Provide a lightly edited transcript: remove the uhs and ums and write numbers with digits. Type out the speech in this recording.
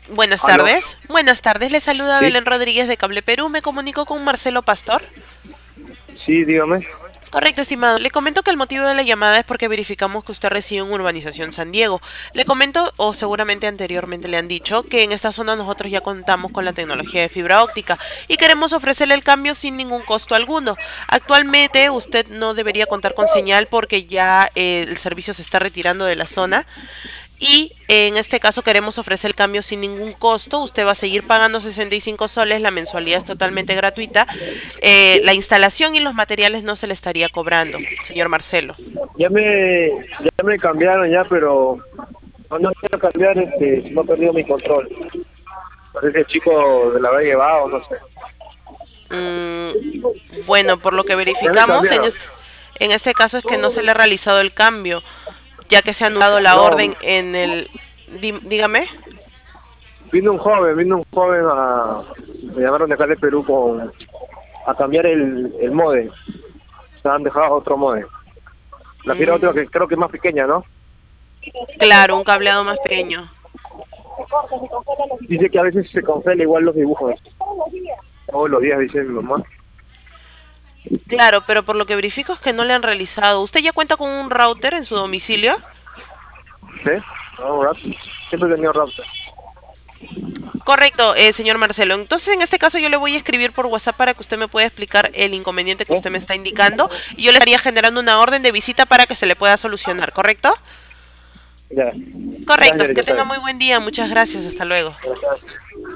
Buenas Aló, tardes. Buenas tardes, le saluda sí, Belén Rodríguez de Cable Perú. Me comunico con Marcelo Pastor. sí, dígame. Correcto, estimado. Le comento que el motivo de la llamada es porque verificamos que usted reside en Urbanización San Diego. Le comento, o seguramente anteriormente le han dicho, que en esta zona nosotros ya contamos con la tecnología de fibra óptica y queremos ofrecerle el cambio sin ningún costo alguno. Actualmente usted no debería contar con señal porque ya el servicio se está retirando de la zona. Y en este caso queremos ofrecer el cambio sin ningún costo. Usted va a seguir pagando 65 soles, la mensualidad es totalmente gratuita. La instalación y los materiales no se le estaría cobrando, señor Marcelo. Ya me cambiaron ya, pero no quiero cambiar, si no he perdido mi control. Parece el chico de la habrá llevado, no sé. Mm, bueno, por lo que Ya me verificamos, cambiaron. en este caso es que no se le ha realizado el cambio, ya que se ha anulado la No, orden en el... Dígame. vino un joven me llamaron de acá de Perú a cambiar el modem. Se han dejado otro modem. La quiero otra Mm, que creo que es más pequeña, ¿no? claro, un cableado más pequeño. Dice que a veces se congela igual los dibujos. Todos los días, dice mi mamá. Claro, pero por lo que verifico es que no le han realizado. ¿Usted ya cuenta con un router en su domicilio? ¿Sí? No, siempre he tenido Raptor. Correcto, señor Marcelo. Entonces, en este caso, yo le voy a escribir por WhatsApp para que usted me pueda explicar el inconveniente que ¿Sí? usted me está indicando y yo le estaría generando una orden de visita para que se le pueda solucionar, ¿correcto? Ya. Correcto, Gracias, que tenga Elizabeth. muy buen día. Muchas gracias. Hasta luego. Gracias.